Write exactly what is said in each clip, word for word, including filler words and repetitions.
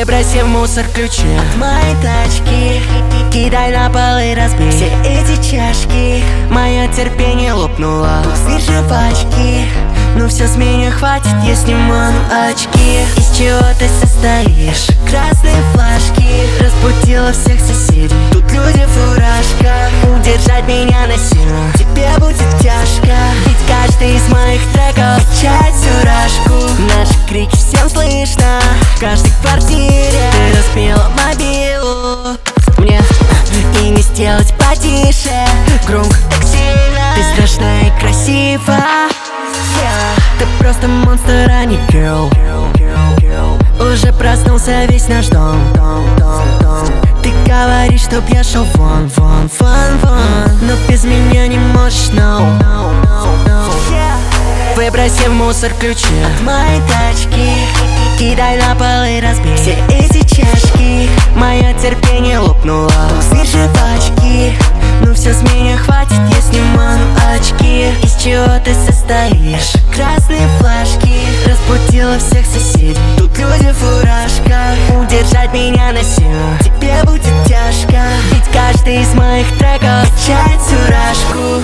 Выброси в мусор ключи от моей тачки, кидай на пол и разбей все эти чашки. Мое терпение лопнуло после жвачки. Ну все, с меня хватит, я снимаю очки. Из чего ты состоишь? Красные флажки разбудила всех соседей. Тут люди в фуражках. Удержать меня на силу тебе будет тяжко, ведь каждый из моих треков качает всю рашку. Наши крики всем слышно в каждой квартире. Ты разбила мобилу мне и не сделать потише. Громко так сильно, ты страшна и красива. Ты просто монстр, а не girl. Уже проснулся весь наш дом. Ты говоришь, чтоб я шел вон, вон, вон, вон, но без меня не можешь, no. Выброси в мусор ключи от моей тачки, кидай на пол и разбей все эти чашки. Мое терпение лопнуло после жвачки. Ну все, с меня хватит, я снимаю очки. Из чего ты состоишь? Красные флажки разбудила всех соседей. Тут люди в фуражках. Удержать меня на силу тебе будет тяжко, ведь каждый из моих треков качает всю рашку.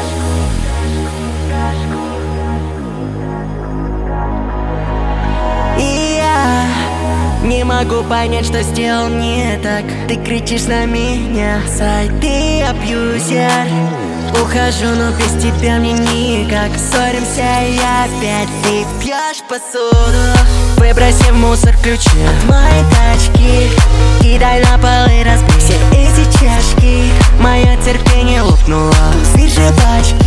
И я не могу понять, что сделал не так. Ты кричишь на меня, сай, ты абьюзер. Ухожу, но без тебя мне никак. Ссоримся и опять ты пьешь посуду. Выброси в мусор ключи от моей тачки, кидай на пол и разбей все эти чашки. Мое терпение лопнуло после жвачки.